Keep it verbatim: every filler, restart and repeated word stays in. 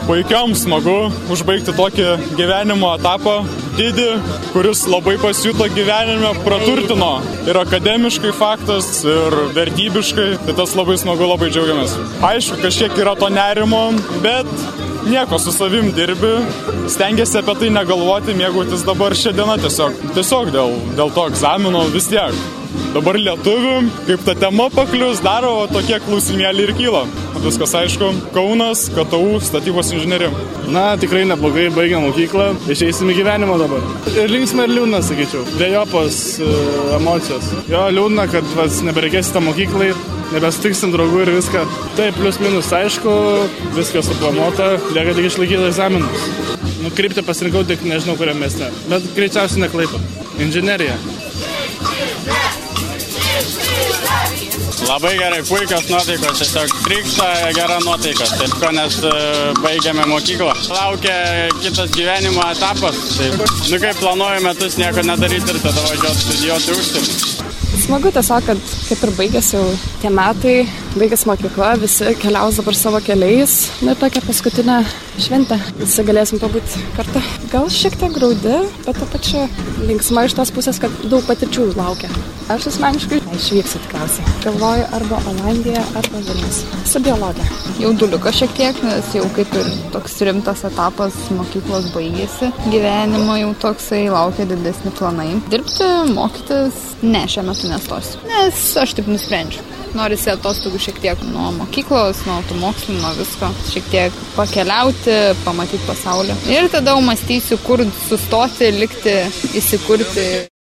puikiam smagu užbaigti tokį gyvenimo etapą didį, kuris labai pasijuto gyvenime, praturtino ir akademiškai faktas, ir vertybiškai, tai tas labai smagu, labai džiaugiamės. Aišku, kažkiek yra to nerimo, bet nieko, su savim dirbi, stengiasi apie tai negalvoti, mėgautis dabar šią dieną tiesiog. Tiesiog dėl, dėl to egzamino vis tiek. Dabar lietuvių, kaip ta tema paklius, daro tokie klausimėliai ir kyla. Viskas aišku, Kaunas, K T U, statybos inžinerija. Na, tikrai neblogai, baigiam mokyklą, išeisim į gyvenimą dabar. Ir linksma ir liūdna, sakyčiau. Dvejopos uh, emocijos. Jo, liūdna, kad vas, nebereikės tą mokyklai, nebesutiksim draugų ir viską. Taip, plius minus aišku, viskas suplanuota, lieka tik išlaikyti egzaminus. Nu, kryptį pasirinkau tik nežinau kuriam mieste, bet greičiausiai ne Klaipėda. Inžinerija. Labai gerai, puikios nuotaikos, tiesiog trykšta gera nuotaika, taip ko, nes baigiame mokyklą. Laukia kitas gyvenimo etapas, taip. Nu kaip planuoju metus nieko nedaryti ir tada važiuoti studijuoti užsienį. Smagu tiesiog, kad kaip ir baigėsi jau tie metai, baigėsi mokykla, visi keliaus dabar savo keliais. Na ir tokia paskutinė šventė, visi galėsim pabūti kartu. Gal šiek tiek graudi, bet to pačiu linksma iš tos pusės, kad daug patirčių laukia. Aš asmeniškai išvyksiu tikriausiai. Galvoju arba Olandija, arba Vilnius. Su biologija. Jauduliuko šiek tiek, nes jau kaip ir toks rimtas etapas mokyklos baigėsi. Gyvenimo jau toksai laukia didesni planai. Dirbti, mokytis, ne, šiuo metu nestosiu. Nes aš taip nusprendžiu. Norisi atostogų šiek tiek nuo mokyklos, nuo tų mokslų, nuo visko. Šiek tiek pakeliauti, pamatyti pasaulį. Ir tada jau mąstysiu, kur sustoti, likti, įsikurti.